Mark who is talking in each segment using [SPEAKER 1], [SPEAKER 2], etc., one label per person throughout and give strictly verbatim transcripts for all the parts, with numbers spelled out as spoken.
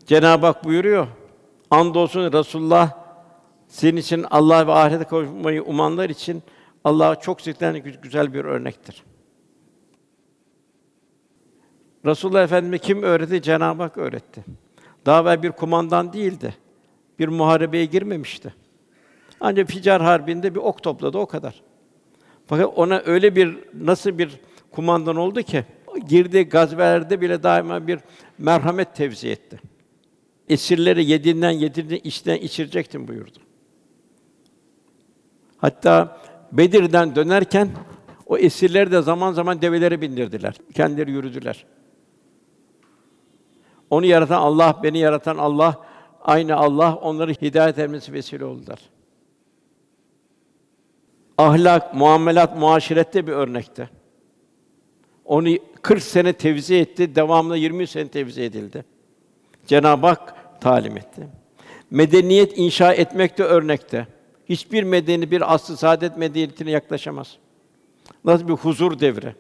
[SPEAKER 1] Cenab-ı Hak buyuruyor, andolsun Resulullah senin için Allah ve ahirete kavuşmayı umanlar için Allah'a çok zikren güzel bir örnektir. Resulullah Efendimiz'e kim öğretti? Cenab-ı Hak öğretti. Daha evvel bir kumandan değildi. Bir muharebeye girmemişti. Ancak Ficar Harbi'nde bir ok topladı, o kadar. Fakat ona öyle bir, nasıl bir kumandan oldu ki, girdiği gazvelerde bile daima bir merhamet tevzi etti. Esirleri yediğinden yedirdiğinden, içtiğinden içirecektim buyurdu. Hatta Bedir'den dönerken o esirleri de zaman zaman develere bindirdiler. Kendileri yürüdüler. Onu yaratan Allah, beni yaratan Allah, aynı Allah onları hidayet etmesi vesile oldular. Ahlak, muamelat, muaşerette bir örnekti. Onu kırk sene tevzi etti, devamlı yirmi sene tevzi edildi. Cenab-ı Hak talim etti. Medeniyet inşa etmekte örnekte. Hiçbir medeni bir asr-ı saadet medeniyetine yaklaşamaz. Nasıl bir huzur devri,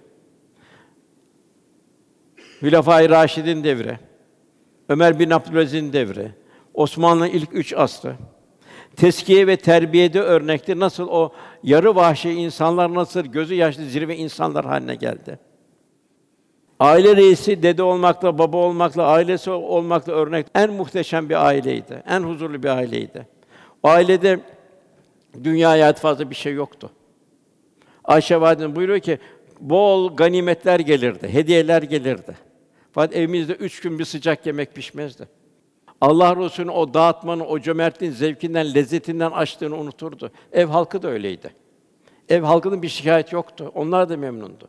[SPEAKER 1] Hülefâ-i Râşidîn devri, Ömer bin Abdülaziz'in devri, Osmanlı'nın ilk üç asrı, teskiye ve terbiyede örnekti. Nasıl o yarı vahşi insanlar nasıl gözü yaşlı zirve insanlar haline geldi. Aile reisi dede olmakla, baba olmakla, ailesi olmakla örnek en muhteşem bir aileydi. En huzurlu bir aileydi. O ailede dünya hayatı fazla bir şey yoktu. Ayşe validemiz buyuruyor ki bol ganimetler gelirdi, hediyeler gelirdi. Fakat evimizde üç gün bir sıcak yemek pişmezdi. Allah Resulü'nün o dağıtmanın, o cömertliğin zevkinden, lezzetinden açtığını unuturdu. Ev halkı da öyleydi. Ev halkının bir şikâyet yoktu. Onlar da memnundu.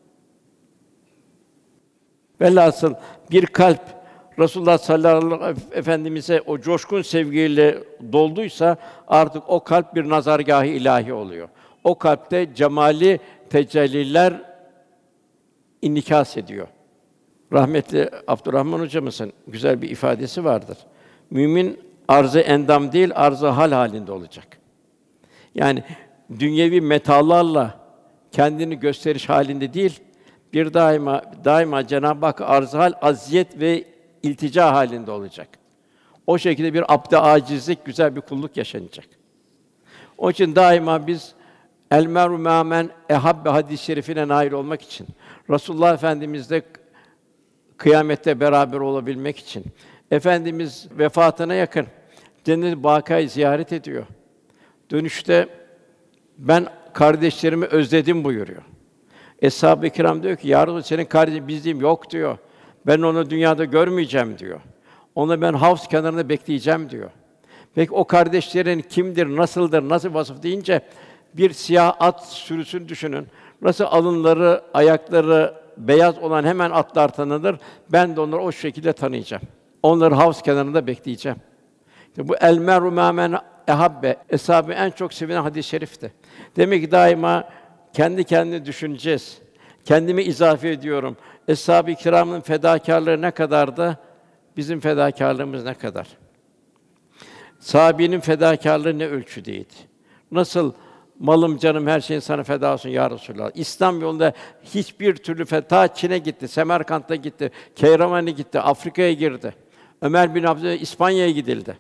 [SPEAKER 1] Velhasıl bir kalp Resulullah sallallahu aleyhi ve sellem Efendimiz'e o coşkun sevgiyle dolduysa artık o kalp bir nazargâh-ı ilahi oluyor. O kalpte cemali tecelliler inikas ediyor. Rahmetli Abdurrahman hocamızın güzel bir ifadesi vardır. Mümin arz-ı endam değil, arz-ı hal halinde olacak. Yani dünyevi metalarla kendini gösteriş halinde değil, bir daima daima Cenab-ı Hak arz-ı hal, aziyet ve iltica halinde olacak. O şekilde bir abd-ı acizlik, güzel bir kulluk yaşanacak. Onun için daima biz el meru mâmen ehabbe hadis-i şerifine nail olmak için, Resulullah Efendimiz'le kıyamette beraber olabilmek için, Efendimiz vefatına yakın Cennet-i Bakâ'yı ziyaret ediyor. Dönüşte ben kardeşlerimi özledim buyuruyor. Eshab-ı Kiram diyor ki, ya Resulallah, senin kardeşin bizim yok diyor. Ben onu dünyada görmeyeceğim diyor. Onu ben havz kenarında bekleyeceğim diyor. Peki o kardeşlerin kimdir, nasıldır, nasıl vasıf deyince bir siyah at sürüsünü düşünün. Nasıl alınları, ayakları beyaz olan hemen atlar tanınır. Ben de onları o şekilde tanıyacağım. Onları havz kenarında bekleyeceğim. İşte bu el meru mâmen ehabbe, eshab-ı en çok sevilen hadis-i şerifti. Demek ki daima kendi kendine düşüneceğiz. Kendimi izafe ediyorum. Eshab-ı kiramın fedakârlığı ne kadardı? Bizim fedakârlığımız ne kadar? Sahabenin fedakârlığı ne ölçüdeydi? Nasıl malım, canım, her şeyin sana feda olsun ya Resulallah. İslam yolunda hiçbir türlü feda Çin'e gitti, Semerkant'a gitti, Keyraman'a gitti, Afrika'ya girdi. Ömer bin Abdülaziz İspanya'ya gidildi.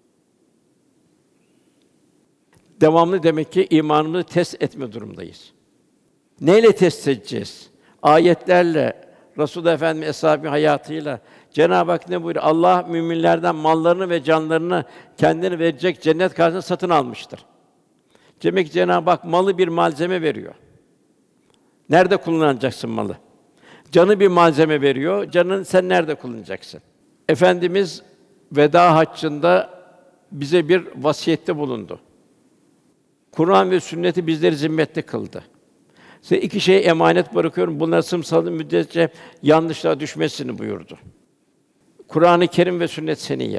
[SPEAKER 1] Devamlı demek ki imanımızı test etme durumdayız. Neyle test edeceğiz? Ayetlerle, Resulullah Efendimiz eshab-ı hayatıyla. Cenab-ı Hak ne buyuruyor? Allah müminlerden mallarını ve canlarını kendine verecek cennet karşılığında satın almıştır. Demek ki Cenab-ı Hak malı bir malzeme veriyor. Nerede kullanacaksın malı? Canı bir malzeme veriyor. Canını sen nerede kullanacaksın? Efendimiz veda haccında bize bir vasiyette bulundu. Kur'an ve sünneti bizleri zimmette kıldı. Size iki şeye emanet bırakıyorum. Bunları sımsıkı müddetçe yanlışlığa düşmezsiniz buyurdu. Kur'an-ı Kerim ve sünnet seniyye.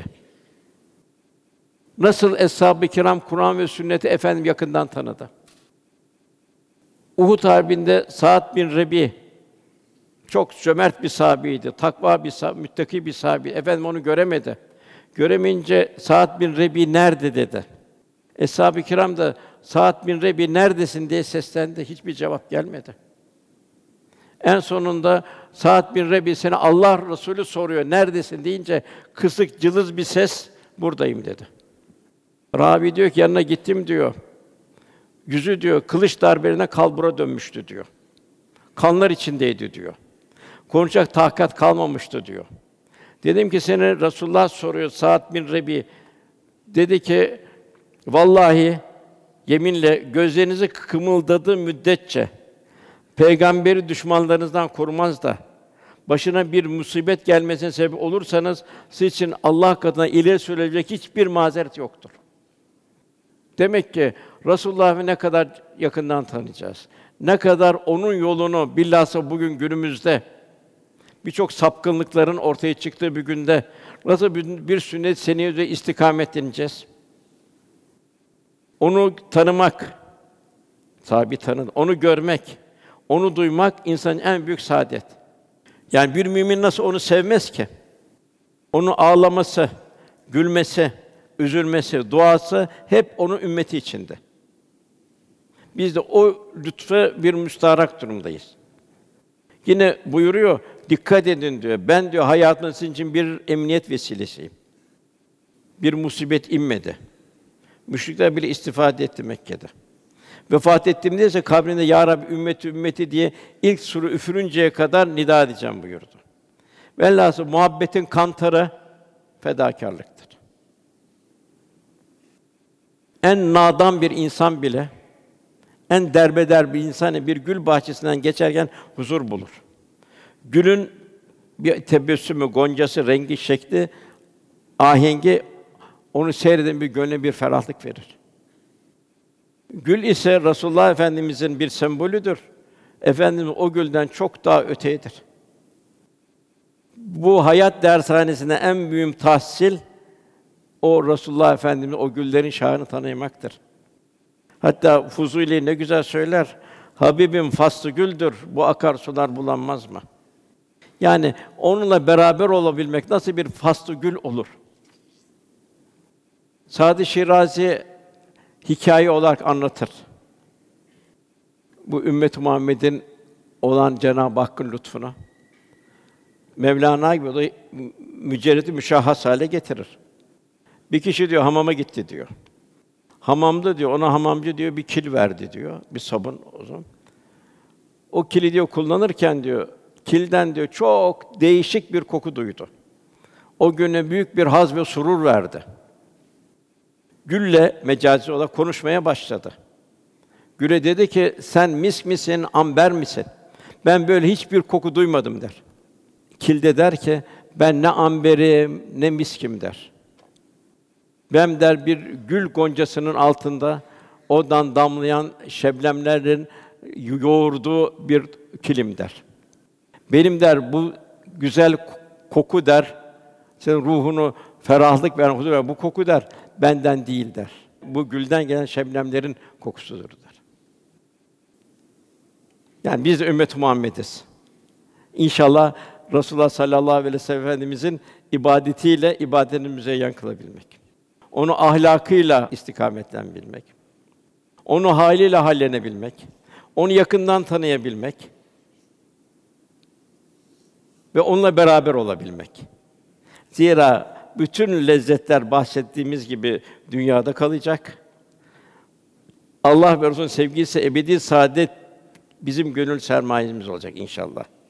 [SPEAKER 1] Nasıl eshab-ı kiram Kur'an ve sünneti efendim yakından tanıdı. Uhud Harbi'nde Sa'd bin Rebi çok cömert bir sahabeydi, takva bir sahabe, müttaki bir sahabe. Efendim onu göremedi. Göremeyince Sa'd bin Rebi nerede dedi. Eshab-ı kiram da Sa'd bin Rebi neredesin diye seslendi. Hiçbir cevap gelmedi. En sonunda Sa'd bin Rebi seni Allah Resulü soruyor. Neredesin deyince kısık cılız bir ses buradayım dedi. Ravi diyor ki yanına gittim diyor. Yüzü diyor kılıç darbelerine kalbura dönmüştü diyor. Kanlar içindeydi diyor. Konuşacak takat kalmamıştı diyor. Dedim ki seni Resulullah soruyor Sa'd bin Rebi. Dedi ki vallahi yeminle gözlerinizi kımıldadığı müddetçe peygamberi düşmanlarınızdan korumaz da başına bir musibet gelmesine sebep olursanız sizin için Allah katında ileri sürülecek hiçbir mazeret yoktur. Demek ki Resulullah'ı ne kadar yakından tanıyacağız. Ne kadar onun yolunu bilhassa bugün günümüzde birçok sapkınlıkların ortaya çıktığı bir günde nasıl bir, bir sünnet seniyede istikametleneceğiz? Onu tanımak, tabi tanı, onu görmek, onu duymak insanın en büyük saadet. Yani bir mümin nasıl onu sevmez ki? Onu ağlaması, gülmesi, üzülmesi, duası hep onun ümmeti içinde. Biz de o lütfe bir müstaharak durumdayız. Yine buyuruyor, dikkat edin diyor. Ben diyor hayatınız için bir emniyet vesilesiyim. Bir musibet inmedi. Müşrikler bile istifade etti Mekke'de. Vefat ettiğimde ise kabrinde ya Rabbi ümmeti ümmeti diye ilk suru üfürünceye kadar nida edeceğim buyurdu. Velhâsıl muhabbetin kantarı fedakârlıktır. En nadan bir insan bile en derbeder bir insan bir gül bahçesinden geçerken huzur bulur. Gülün bir tebessümü, goncası, rengi, şekli, ahengi onu seyreden bir gönle bir ferahlık verir. Gül ise Resulullah Efendimizin bir sembolüdür. Efendimiz o gülden çok daha öteyedir. Bu hayat dershanesinde en büyük tahsil o Resulullah Efendimiz o güllerin şahını tanıyamaktır. Hatta Fuzuli ne güzel söyler. Habibim faslı güldür. Bu akarsular bulanmaz mı? Yani onunla beraber olabilmek nasıl bir faslı gül olur? Sâd-ı Şirazi hikâye olarak anlatır. Bu ümmet-i Muhammed'in olan Cenab-ı Hakk'ın lütfunu. Mevlana gibi o da mücerred-i müşahhas hale getirir. Bir kişi diyor hamama gitti diyor. Hamamda diyor ona hamamcı diyor bir kil verdi diyor. Bir sabun o zaman. O kili diyor kullanırken diyor kilden diyor çok değişik bir koku duydu. O güne büyük bir haz ve surur verdi. Gül'le mecazi olarak konuşmaya başladı. Gül'e dedi ki sen misk misin, amber misin? Ben böyle hiçbir koku duymadım der. Kil de der ki ben ne amberim ne miskim der. Ben der bir gül goncasının altında odan damlayan şebnemlerin yoğurduğu bir kilim der. Benim der bu güzel koku der. Senin ruhunu ferahlık veren huzur ver. Bu koku der benden değil der. Bu gülden gelen şebnemlerin kokusudur der. Yani biz de ümmet-i Muhammed'iz. İnşallah Resulullah sallallahu aleyhi ve sellem Efendimizin ibadetiyle ibadetimize yan kılabilmek. Onu ahlakıyla istikametlenbilmek. Onu hâliyle hallenebilmek. Onu yakından tanıyabilmek. Ve onunla beraber olabilmek. Zira bütün lezzetler bahsettiğimiz gibi dünyada kalacak. Allah ve Resulü'nün sevgisi ebedi saadet bizim gönül sermayemiz olacak inşallah.